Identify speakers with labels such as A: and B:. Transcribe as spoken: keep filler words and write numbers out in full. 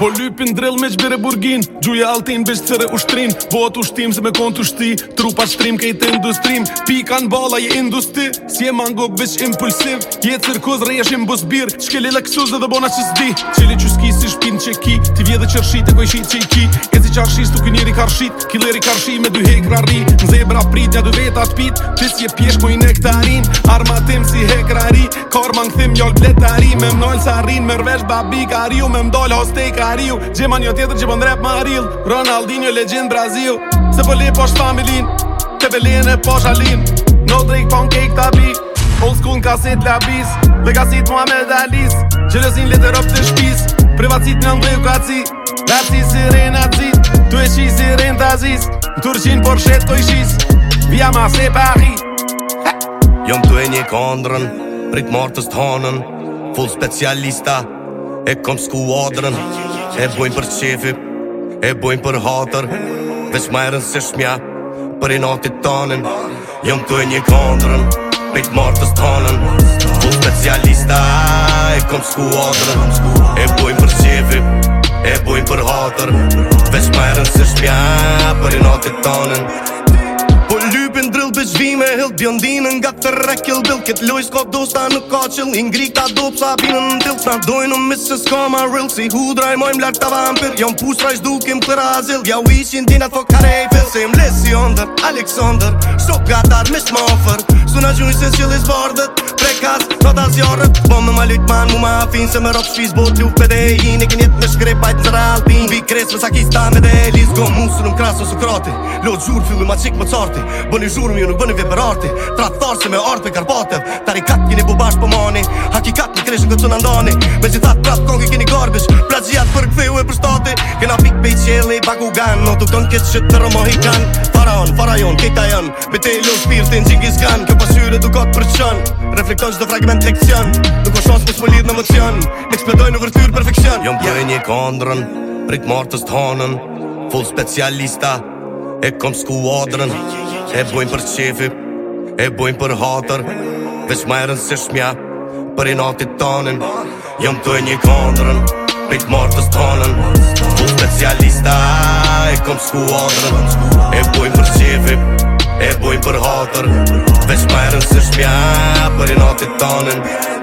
A: Po lypin drill me qbire burgin, gjuja altin bish cire ushtrin. Bot ushtim se me kon të shti, trupa shtrim kejt industrim. Pika n'balla je industri, si e mango bish impulsiv. Je cirkuz rejshim buzbir, shkeli leksuz dhe dhe bona që s'di. Qeli që s'ki si shpin që ki, ti vje dhe qërshit e koj shit që i ki. Ezi qarshis tu kënjeri karshit, killeri karshi me dy hekra ri. N'zebra prit, nja dy vetat pit, tis je pjesh moj nektarin. Arma tim si hekra ri, karma n'thim njall bletari. Me mnoll sa rin, me rvesh babi kariu, me mdall hostej kariu. Gjeman jo tjetër që bon rap maril, Ronaldinho legend Brazil. Se po le posh familin, te velen e posh alin. No drink pon cake tabi, old school n'kaset labis. Legasit Muhammed Alis, gjelësin letër op të shpis. Privatsit në ndleju kaci, rapsi si renacit. Tu e shi si rentazis, në Turqin por shet to i shis. Via ma se Paris.
B: Jom tu e një kondrën, prit martës t'hanën. Full specialista, e kom skuadrën. E bojnë për qefi, e bojnë për hatër. Veç majrën se shmja, për i natit tanin. Jom tu e një kondrën, prit martës t'hanën. Full specialista, e kom skuadrën. E bojnë për qefi, e bojnë për hatër. Veç majrën se shmja, për i natit tanin. Po lypin drill bitch vi me hill bjondinën nga të rekill bill. Ket loj s'ka dosta nuk ka qill, i ngri ka dop sa binën në till. S'na dojnë në mis se s'ka ma real, si hudra i mojmë lartë ta vampir. Jom pusra i shdukim për azil, ja u ishin dinat fo kare i fill. Se im lesi onder, Alexander, shtok gatar mish ma ofër. Suna gjujnë se s'qill i zbardët, prekas, nota zjarët. Po me ma lyt man mu ma afin, se me rop shpiz bot luf pede e jin. E kinjet me shkrepajt në zara alpin, vi kres me sakistan me dhe elis. Go musulum krasun sukrati, lo gjur fillu ma qik më carti. Bëni zhurëm ju nuk bëni vje për arti, trattar se me art për Karpatev. Tarikat kini bu bashk po mani, hakikat në kreshën këtë që nëndani. Me gjithat prat kongi kini garbish, plagjijat për këtheu e për stati. Kena pik bej qeli, bakugan, no tuk ton këtë shit të romohikan. Faraon, farajon, kejta janë, betelo shpirtin Gjingis Khan. Kjo pasyre dukat për qën, reflekton qdo fragment lekcion. Nuk o shans pës më lidh në emocion, ekspedoj në vërtyr perfekcion. Jom për një kondrën, prit martës t'hanën. Full specialista, e kom skuadrën. E bojnë për qefi, e bojnë për hatër. Veç majrën se shmja, për i natit tanin. Jom të e një kondrën, prit martës t'hanën. Full specialista, e kom skuadrën. E bojnë për qefi, e bojnë për hatër. Veç majrën se shmja, për i natit tanin.